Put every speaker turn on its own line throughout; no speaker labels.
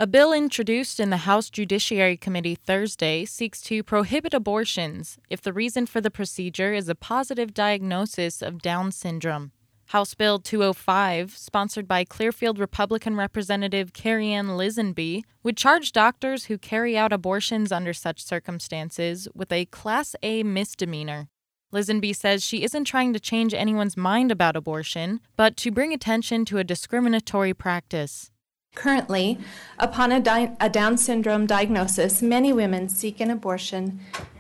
A bill introduced in the House Judiciary Committee Thursday seeks to prohibit abortions if the reason for the procedure is a positive diagnosis of Down syndrome. House Bill 205, sponsored by Clearfield Republican Representative Carrie Ann Lisenby, would charge doctors who carry out abortions under such circumstances with a Class A misdemeanor. Lisenby says she isn't trying to change anyone's mind about abortion, but to bring attention to a discriminatory practice.
Currently, upon a Down syndrome diagnosis, many women seek an abortion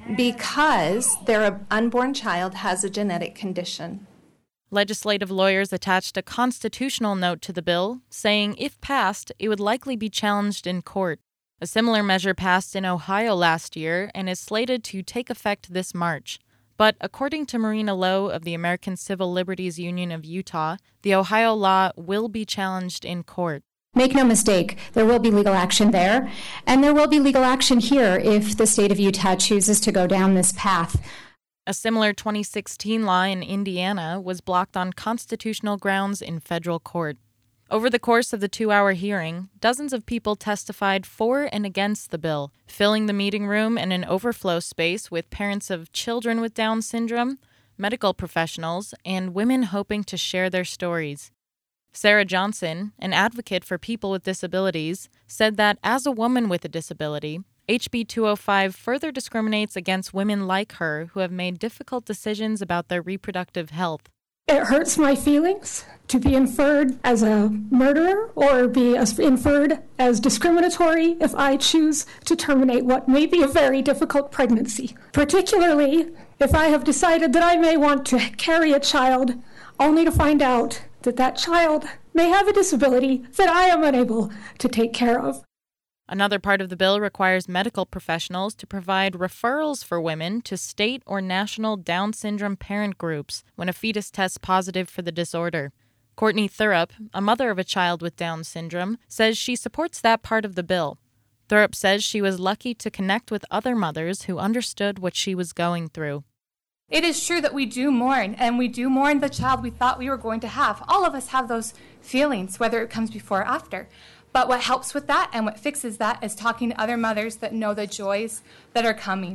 because their unborn child has a genetic condition.
Legislative lawyers attached a constitutional note to the bill, saying if passed, it would likely be challenged in court. A similar measure passed in Ohio last year and is slated to take effect this March. But according to Marina Lowe of the American Civil Liberties Union of Utah, the Ohio law will be challenged in court.
Make no mistake, there will be legal action there, and there will be legal action here if the state of Utah chooses to go down this path.
A similar 2016 law in Indiana was blocked on constitutional grounds in federal court. Over the course of the 2-hour hearing, dozens of people testified for and against the bill, filling the meeting room and an overflow space with parents of children with Down syndrome, medical professionals, and women hoping to share their stories. Sarah Johnson, an advocate for people with disabilities, said that as a woman with a disability, HB 205 further discriminates against women like her who have made difficult decisions about their reproductive health.
It hurts my feelings to be inferred as a murderer or be inferred as discriminatory if I choose to terminate what may be a very difficult pregnancy, particularly if I have decided that I may want to carry a child only to find out that that child may have a disability that I am unable to take care of.
Another part of the bill requires medical professionals to provide referrals for women to state or national Down syndrome parent groups when a fetus tests positive for the disorder. Courtney Thurup, a mother of a child with Down syndrome, says she supports that part of the bill. Thurup says she was lucky to connect with other mothers who understood what she was going through.
It is true that we do mourn, and we do mourn the child we thought we were going to have. All of us have those feelings, whether it comes before or after. But what helps with that and what fixes that is talking to other mothers that know the joys that are coming.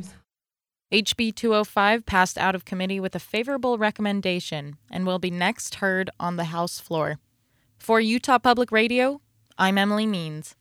HB 205 passed out of committee with a favorable recommendation and will be next heard on the House floor. For Utah Public Radio, I'm Emily Means.